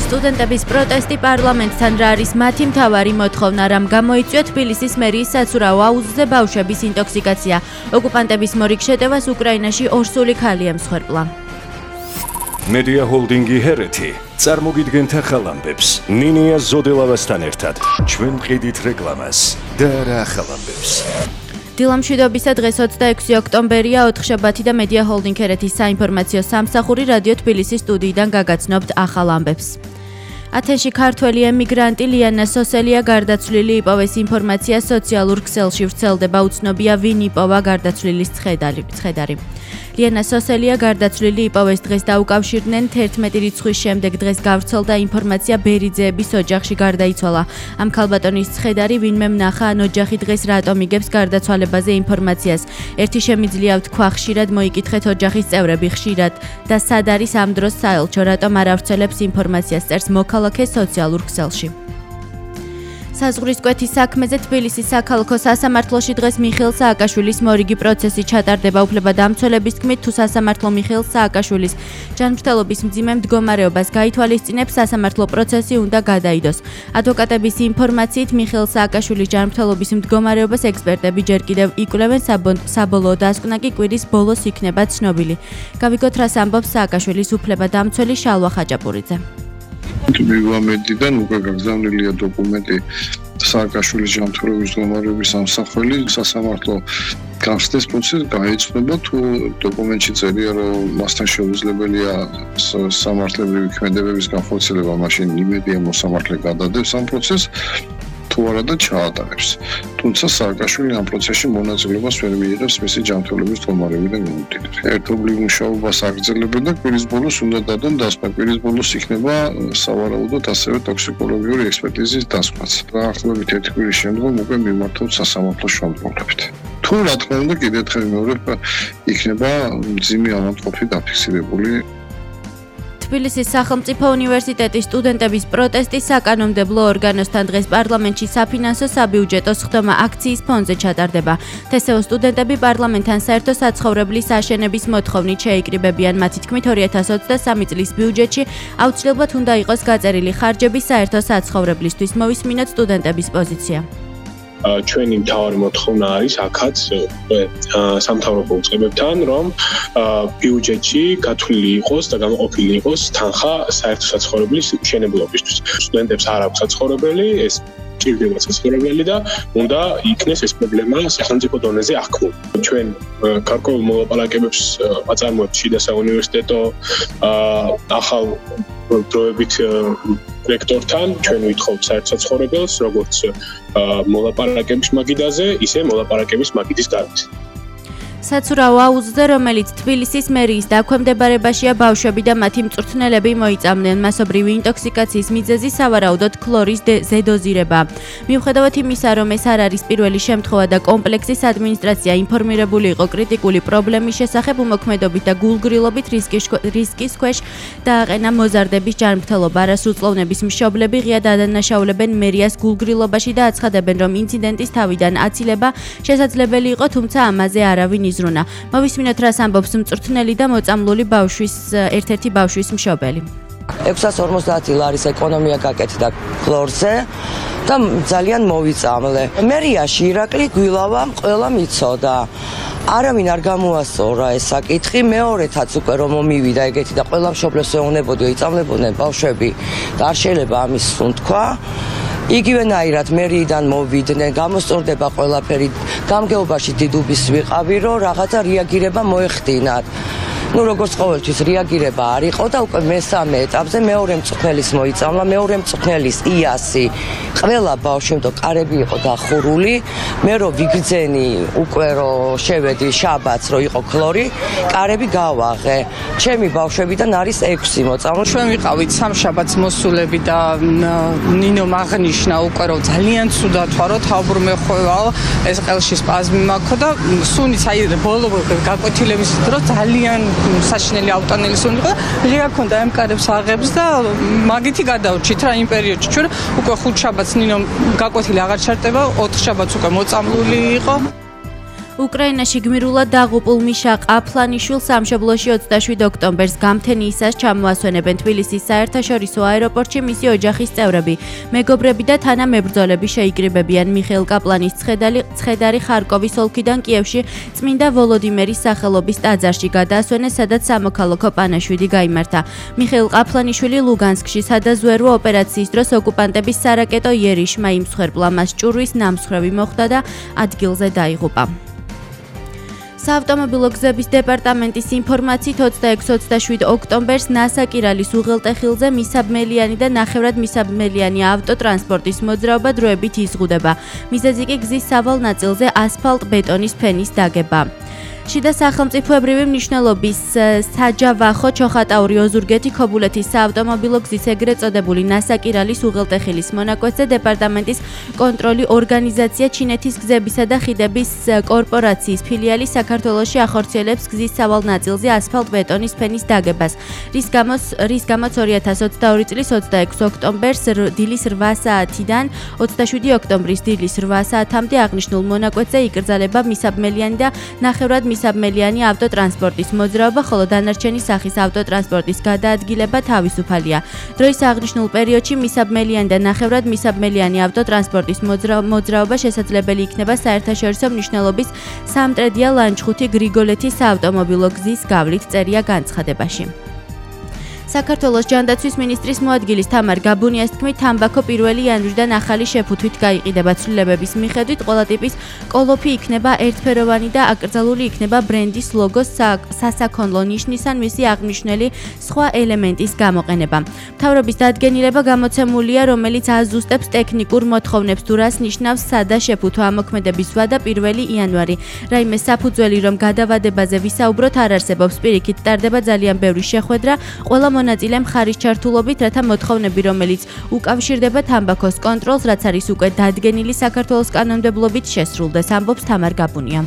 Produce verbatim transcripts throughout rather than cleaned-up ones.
სტუდენტების პროტესტი პარლამენტთან რა არის მათი მთავარი მოთხოვნა, რამ გამოიწვია თბილისის მერიის საცურაო აუზზე ბავშვების ინტოქსიკაცია. ოკუპანტების მორიგ შეტევას უკრაინაში ორსული ქალი ემსხვერპლა. მედია ჰოლდინგი ჰერეთი წარმოგიდგენთ ახალ ამბებს ნინია ზოდელავასთან ერთად. ჩვენ ვყიდით რეკლამას და რა ახალ ამბებს. დილამშვიდობისა დღეს ოცდაექვსი ოქტომბერია, ოთხშაბათი და მედია ჰოლდინგ ჰერეთის საინფორმაციო სამსახური რადიო თბილისის სტუდიიდან გაგაცნობთ ახალ ამბებს. ათენში ქართველი ემიგრანტი ლიანა სოსელია გარდაცვლილი იპოვეს. ინფორმაცია სოციალურ ქსელში ვრცელდება, უცნობია ვინ იპოვა გარდაცვლილის ცხედარი. ლიანა სოსელია გარდაცვლილი იპოვეს. დღეს დაუკავშირდნენ თერთმეტი რიცხვის შემდეგ. დღეს გავრცელდა ინფორმაცია ბერიძეების ოჯახში გარდაიცვალა. ამ ქალბატონის ცხედარი ვინმე ნახა ან ოჯახი დღეს რატომ იგებს გარდაცვალებაზე ინფორმაციას. ერთი შემიძლია ვთქვა, ხშირად მოიკითხეთ ოჯახის წევრები, ხშირად და სად არის ამ დროს საელჩო, რატომ არ ავრცელებს ინფორმაციას, წერს მოქალაქე სოციალურ ქსელში. საზღვრის კვეთის საქმეზე თბილისის საქალაქო სასამართლოში დღეს მიხეილ სააკაშვილის მორიგი პროცესი ჩატარდება. უფლებადამცველების თქმით, თუ სასამართლო მიხეილ სააკაშვილის ჯანმრთელობის მძიმე მდგომარეობას გაითვალისწინებს, სასამართლო პროცესი უნდა გადაიდოს. ადვოკატების ინფორმაციით, მიხეილ სააკაშვილის ჯანმრთელობის მდგომარეობას ექსპერტები ჯერ კიდევ იკვლევენ, საბოლოო დასკვნა კი კვირის ბოლოს იქნება ცნობილი. გავიგოთ, რას ამბობს სააკაშვილის უფლებადამცველი შალვა ხაჭაპურიძე. მივამედიდან უკვე გაგზავნილია დოკუმენტი სააკაშვილის ჯანმრთელობის მდგომარეობის ამსახველი. სასამართლო გამსწრეს პროცესი გაეცნობა, თუ დოკუმენტში წერია, რომ მასთან შეუძლებელია სამართლებრივი ქმედებების განხორციელება, მაშინ იმედია მოსამართლე გადადებს ამ პროცესს, თუ არა და ჩაატარებს. თუმცა სააკაშვილი ამ პროცესში მონაწილეობას ვერ მიიღებს მისი ჯანმრთელობის მდგომარეობიდან მიმდინარე. ერთობლივ მუშაობას აგრძელებენ და კვირის ბოლოს უნდა დადონ დასკვნა. კვირის ბოლოს იქნება სავარაუდოდ ასევე ტოქსიკოლოგიური ექსპერტიზის დასკვნაც. დაახლოებით ერთი კვირის შემდგომ უკვე მიმართავთ სასამართლო შემდგომლებით. თუ რა თქმა უნდა კიდევ ერთხელ მეორე იქნება მძიმე ავადმყოფი დაფიქსირებული. თბილისის სახელმწიფო უნივერსიტეტის სტუდენტების პროტესტი საკანონმდებლო ორგანოსთან დღეს პარლამენტში საფინანსო საბიუჯეტო სხდომა აქციის ფონზე ჩატარდება. თესეო სტუდენტები პარლამენტთან საერთო საცხოვრებლის აშენების მოთხოვნით შეიკრიბებიან. მათი თქმით, ორი ათას ოცდასამი წლის ბიუჯეტში აუცილებლად უნდა იყოს გაწერილი ხარჯები საერთო საცხოვრებლისთვის. მოვისმინოთ სტუდენტების პოზიცია. ჩვენი მთავარი მოთხოვნა არის აქაც სამთავრობო უწყებებთან, რომ ბიუჯეტში გათვლილი იყოს და გამოყოფილი იყოს თანხა საერთო საცხოვრებლის მშენებლობისთვის. სტუდენტებს არ აქვს საცხოვრებელი, ეს ჭირდება საცხოვრებელი და უნდა იქნეს ეს პრობლემა სახელმწიფო დონეზე აღქმული. ჩვენ გარკვეულ მოლაპარაკებებს აწარმოებთ შიდა საუნივერსიტეტო ახალ დროებით რექტორთან. ჩვენ ვითხოვთ საერთო საცხოვრებელს, როგორც მოლაპარაკების მაგიდაზე, ისე მოლაპარაკების მაგიდის გარეთ. საცურაო აუზზე, რომელიც თბილისის მერიის დაქვემდებარებაშია, ბავშვები და მათი მწვრთნელები მოიწამნენ. მასობრივი ინტოქსიკაციის მიზეზი სავარაუდოდ ქლორის ზედოზირება. მიუხედავად იმისა, რომ ეს არ არის პირველი შემთხვევა და კომპლექსის ადმინისტრაცია ინფორმირებული იყო კრიტიკული პრობლემის შესახებ, უმოქმედობით და გულგრილობით რისკის ქვეშ დააყენა მოზარდების ჯანმრთელობა. არასრულწლოვნების მშობლები ღიად ადანაშაულებენ მერიას გულგრილობაში და აცხადებენ, რომ ინციდენტის თავიდან აცილება შესაძლებელი იყო, თუმცა ამაზე არავინ იზრუნა. მოვისმინოთ, რას ამბობს მწვრთნელი და მოწამლული ბავშვის ერთ-ერთი ბავშვის მშობელი. ექვსას ორმოცდაათი ლარის ეკონომია გაკეთდა ქლორზე და ძალიან მოვიწამლე. მერიაში ირაკლი გვილავამ ყველა მიცოდა. არავინ არ გამოასწორა ეს საკითხი. მეორეთაც უკვე რომ მომივიდა ეგეთი და ყველა მშობლებს ეუბნებოდიო, იწამლებოდნენ ბავშვები და არ შეიძლება ამის სუნთქვა. იგივენაირად მერიიდან მოვიდნენ, გამოსწორდება ყველაფერი. გამგეობაში დიდუბის ვიყავი, რომ რაღაცა რეაგირება მოეხდინათ. ну როგორც ყოველთვის რეაგირება არ იყო და უკვე მესამე ეტაპზე მეორე მწვრთნელის მოიწამლა, მეორე მწვრთნელის იასი. ყველა ბავშვი და კარები იყო დახურული. მე რო ვიგრძენი უკვე რო შევედი შაბათს რო იყო ქლორი, კარები გავაღე. ჩემი ბავშვებიდან არის ექვსი მოწამლა. ჩვენ ვიყავით სამშაბათს მოსულები და ნინო მაგნიშნა უკვე რომ ძალიან ცუდად ვარო, თავბრმე ხვევალ, ეს ყელში სპაზმი მაქვს და სუნიც აი ბოლო გაკვეთილების დროს ძალიან საშინელი ავტანელი სუნი იყო. ღია ქონდა ამ კარებს აღებს და მაგითი გადავრჩით რა იმ პერიოდში. ჩვენ უკვე ხუთ შაბათს ნინო გაკვეთილი აღარ ჩარტება, ოთხ შაბათს უკვე მოწამლული იყო. უკრაინაში გმირულად დაღუპულ მიშა ყაფლანიშვილს სამშობლოში ოცდაშვიდ ოქტომბერს გამთენიისას ჩამოასვენებენ თბილისის საერთაშორისო აეროპორტში მისი ოჯახის წევრები, მეგობრები და თანამებრძოლები შეიკრიბებიან. მიხეილ კაპლანის ცხედარი ხარკოვის ოლქიდან კიევში წმინდა ვოლოდიმერის სახელობის ტაძარში გადაასვენეს, სადაც სამოქალაქო პანაშვიდი გაიმართა. მიხეილ ყაფლანიშვილი ლუგანსკში სადაზვერვო ოპერაციის დროს ოკუპანტების სარაკეტო იერიშმა იმსხვერპლა, მას ჭურვის ნამსხვრევი მოხვდა და ადგილზე დაიღუპა. საავტომობილო გზების დეპარტამენტის ინფორმაციით ოცდაექვსი ოცდაშვიდ ოქტომბერს ნასაკირალის უღელტეხილზე მისაბმელიანი და ნახევრად მისაბმელიანი ავტოტრანსპორტის მოძრაობა დროებით იზღუდება. მიზეზი კი გზის სავალ ნაწილზე ასფალტ-ბეტონის ფენის დაგება. შიდა სახელმწიფოებრივი მნიშვნელობის საჯავახო ჩოხატაური ოზურგეთი ქობულეთის საავტომობილო გზის ეგრეთ წოდებული ნასაკირალის უღელტეხილის მონაკვეთზე დეპარტამენტის კონტროლი ორგანიზაცია ჩინეთის გზებისა და ხიდების კორპორაციის ფილიალი საქართველოში ახორციელებს გზის სავალ ნაწილზე ასფალტ-ბეტონის ფენის დაგებას, რის გამოც რის გამოც ორი ათას ოცდაორი წლის ოცდაექვსი ოქტომბერს დილის რვა საათიდან ოცდაშვიდი ოქტომბრის დილის რვა საათამდე აღნიშნულ მონაკვეთზე იკრძალება მისაბმელიანი და ნახევრად მისაბმელიანი ავტოტრანსპორტის მოძრაობა, ხოლო დანარჩენი სახის ავტოტრანსპორტის გადაადგილება თავისუფალია. დროის აღნიშნულ პერიოდში მისაბმელიანი და ნახევრად მისაბმელიანი ავტოტრანსპორტის მოძრაობა შესაძლებელი იქნება საერთაშორისო მნიშვნელობის სამტრედია ლანჩხუთი გრიგოლეთის საავტომობილო გზის გავლით, წერია განცხადებაში. საქართველოს ჯანდაცვის მინისტრის მოადგილის თამარ გაბუნიას თქმით, თამბაქო პირველი იანვრიდან ახალი შეფუთვით გაიყიდება. ცვლილებების მიხედვით ყველა ტიპის კოლოფი იქნება ერთფეროვანი და აკრძალული იქნება ბრენდის ლოგოს სასაქონლო ნიშნის ან მისი აღმნიშვნელი სხვა ელემენტის გამოყენება. მთავრობის დადგენილება გამოცემულია, რომელიც აზუსტებს ტექნიკურ მოთხოვნებს, თუ რას ნიშნავს სადა შეფუთვა ამოქმედების ვადა პირველი იანვარი. რაიმე საფუძველი რომ გადავადებაზე ვისაუბროთ არ არსებობს, პირიქით ტარდება ძალიან ბევრი შეხვედრა ყველა მონაწილემ ხარის ჩართულობით, რათა მოთხოვნები, რომელიც უკავშირდება თამბაქოს კონტროლს, რაც არის უკვე დადგენილი საქართველოს კანონმდებლობით, შესრულდეს, ამბობს თამარ გაბუნია.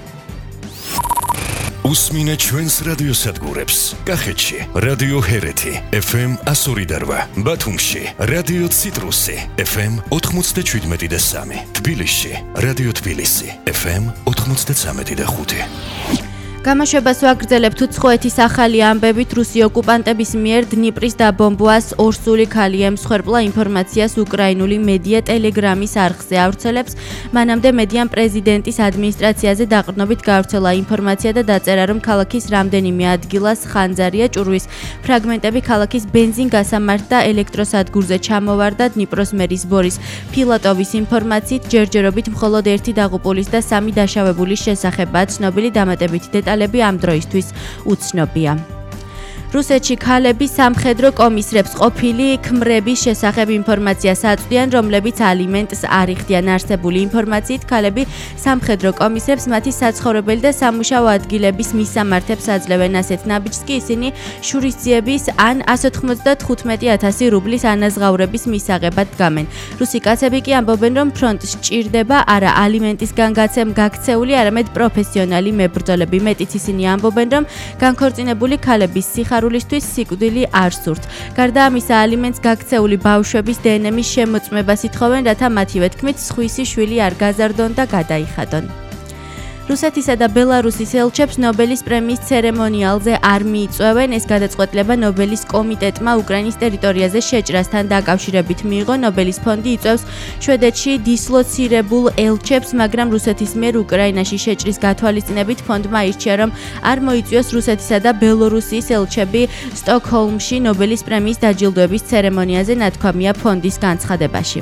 უსმინე ჩვენს რადიოსადგურებს. კახეთში რადიო ჰერეთი ეფ ემ εκατო ორი და რვა, ბათუმში რადიო ციტრუსი ეფ ემ ოთხმოცდაშვიდმეტი და სამი, თბილისში რადიო თბილისი ეფ ემ ოთხმოცდაცამეტი და ხუთი. გამოშვებას ვაგრძელებთ უცხოეთის ახალი ამბებით. რუსი ოკუპანტების მიერ დნიპრის დაბომბვას ორსული ქალი ემსხვერპლა ინფორმაციას უკრაინული მედია ტელეგრამის არხზე ავრცელებს. მანამდე მედიამ პრეზიდენტის ადმინისტრაციაზე დაყრდნობით გავრცელა ინფორმაცია და დაწერა, რომ ქალაქის რამდენიმე ადგილას ხანძარია, ჭურვის ფრაგმენტები ქალაქის ბენზინ-გასამართ და ელექტროსადგურზე ჩამოვარდა. დნიპროს მერის ბორის ფილატოვის ინფორმაციით ჯერჯერობით მხოლოდ ერთი დაღუპულის და სამი დაშავებულის შესახებაა ცნობილი. დამატებითი დეტალები ამ დროისთვის უცნობია. რუსეთში ქალები სამხედრო კომისრებს ყოფილი ქმრების შესახებ ინფორმაციას აწვდიან, რომლებიც ალიმენტს არ იხდიან. არსებული ინფორმაციით, ქალები სამხედრო კომისრებს მათი საცხოვრებელი და სამუშაო ადგილების მისამართებს აძლევენ. ასეთ ნაბიჯს კი ისინი შურისძიების ან εκατო ოთხმოცდათხუთმეტი ათასი რუბლის ანაზღაურების მისაღებად დგამენ. რუსი კაცები კი ამბობენ, რომ ფრონტს ჭირდება არა ალიმენტისგან გაქცეული, არამედ პროფესიონალი მებრძოლები. მეტიც ისინი ამბობენ, რომ განქორწინებული ქალების სიხარულისთვის სიკვდილი არ სურთ. გარდა ამისა, ალიმენტს გაქცეული ბავშვების დე ენ ემის შემოწმებას ითხოვენ, რათა მათივე თქმით სხვისი შვილი არ გაზარდონ და გადაიხადონ. რუსეთისა და ბელარუსის ელჩებს ნობელის პრემიის ცერემონიალზე არ მიიწვევენ. ეს გადაწყვეტილება ნობელის კომიტეტმა უკრაინის ტერიტორიაზე შეჭრასთან დაკავშირებით მიიღო. ნობელის ფონდი იწვევს შვედეთში დისლოცირებულ ელჩებს, მაგრამ რუსეთის მიერ უკრაინაში შეჭრის გათვალისწინებით ფონდმა აირჩია, რომ არ მოიწვიოს რუსეთისა და ბელორუსიის ელჩები სტოკჰოლმში ნობელის პრემიის დაჯილდოების ცერემონიაზე, ნათქვამია ფონდის განცხადებაში.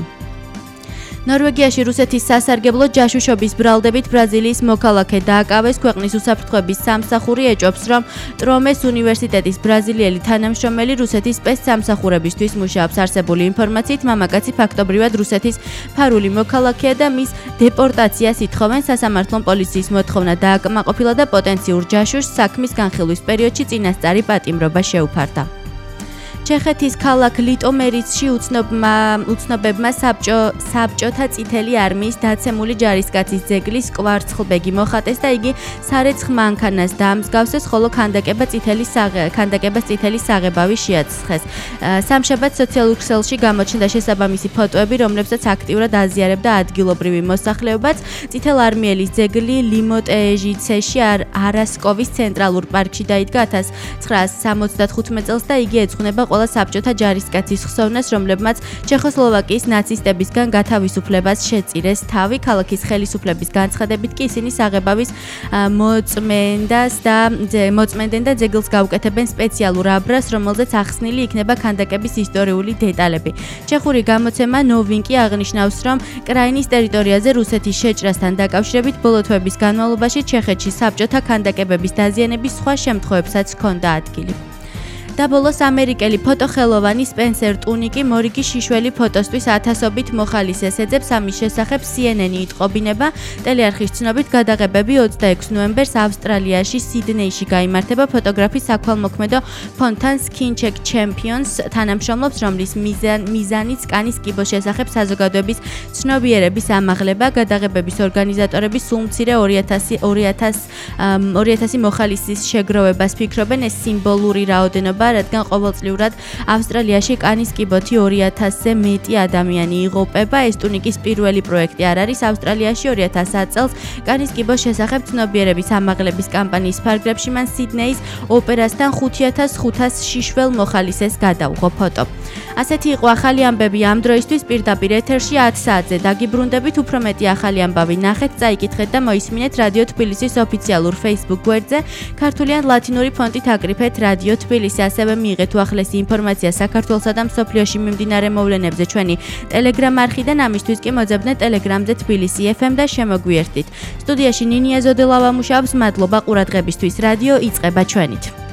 ნორვეგიაში რუსეთის სასარგებლო ჯაშუშობის ბრალდებით ბრაზილიის მოქალაქე დააკავეს. ქვეყნის უსაფრთხოების სამსახური ეჭობს, რომ ტრომეს უნივერსიტეტის ბრაზილიელი თანამშრომელი რუსეთის სპეცსამსახურებისთვის მუშაობს. არსებული ინფორმაციით, მამაკაცი ფაქტობრივად რუსეთის ფარული მოქალაქეა და მის დეპორტაციას ითხოვენ. სასამართლომ პოლიციის მოთხოვნა დააკმაყოფილა და პოტენციურ ჯაშუშს საქმის განხილვის პერიოდში წინასწარი პატიმრობა შეუფარდა. ჩეხეთის ქალაქ ლიტომერიცში უცნობმა უცნობებმა საბჭო საბჭოთა წითელი არმიის დაცემული ჯარისკაცის ძეგლის კვარცხლბეგი მოხატეს და იგი სარეცხ მანქანას დაამსგავსეს, ხოლო ქანდაკება წითელი ქანდაკებას წითელი საღებავი შეაცხეს. სამშაბათ სოციალურ ქსელში გამოჩნდა შესაბამისი ფოტოები, რომლებსაც აქტიურად აზიარებდა ადგილობრივი მოსახლეობაც. წითელარმიელის ძეგლი ლიმოტეჟიცეში არასკოვის ცენტრალურ პარკში დაიდგა ათას ცხრაას სამოცდახუთმეტ წელს და იგი ეძღვნება ყველა საბჭოთა ჯარისკაცის ხსოვნას, რომლებმაც ჩეხოსლოვაკიის ნაცისტებისგან გათავისუფლებას შეწირეს თავი. ქალაქის ხელისუფლების განცხადებით კი ისინი საღებავის მოწმენდას და მოწმენდნენ და ძეგლს გაუკეთებენ სპეციალურ აბრას, რომელზეც ახსნილი იქნება ქანდაკების ისტორიული დეტალები. ჩეხური გამოცემა ნოვინკი აღნიშნავს, რომ კრაინის ტერიტორიაზე რუსეთის შეჭრასთან დაკავშირებით ბოლო თვეების განმავლობაში ჩეხეთში საბჭოთა ქანდაკებების დაზიანების სხვა შემთხვევებსაც ჰქონდა ადგილი. და ბოლოს ამერიკელი ფოტოხელოვანი სპენსერ ტუნიკი მორიგი შიშველი ფოტოსთვის ათასობით მოხალისეს ეძებს. ამის შესახებ C N N იტყობინება. ტელეარხის ცნობით გადაღებები ოცდაექვსი ნოემბერს ავსტრალიაში სიდნეიში გაიმართება. ფოტოგრაფი საქველმოქმედო ფონდთან Skincheck Champions თანამშრომლობს, რომლის მიზანიც კანის კიბოს შესახებ საზოგადოების ცნობიერების ამაღლება. გადაღებების ორგანიზატორები სულ მცირე ორი ათასი მოხალისის შეგროვებას ფიქრობენ. ეს სიმბოლური რაოდენობა, რადგან ყოველწლიურად ავსტრალიაში კანის კიბოთი ორი ათასზე მეტი ადამიანი იღუპება. ეს ტუნიკის პირველი პროექტი არ არის. ავსტრალიაში ორი ათას ათი წელს კანის კიბოს შესახებ ცნობიერების ამაღლების კამპანიის ფარგლებში მან სიდნეის ოპერასთან ხუთი ათას ხუთას შიშველ მოხალისეს გადაუღო ფოტო. ასეთი იყო ახალი ამბები ამ დროისთვის. პირდაპირ ეთერში ათ საათზე დაგიბრუნდებით. უფრო მეტი ახალი ამბავი ნახეთ, წაიკითხეთ და მოისმინეთ რადიო თბილისის ოფიციალურ Facebook გვერდზე. ქართული ან ლათინური ფონტით აკრიფეთ რადიო თბილისი. ასევე მიიღეთ უახლესი ინფორმაცია საქართველოსა და მსოფლიოში მიმდინარე მოვლენებზე ჩვენი Telegram არხიდან. ამისთვის კი მოძებნეთ Telegram-ზე თბილისი F M და შემოგვიერთდით. სტუდიაში ნინია ზოდელავა მუშაობს. მადლობა ყურადღებისთვის. რადიო იწყება ჩვენით.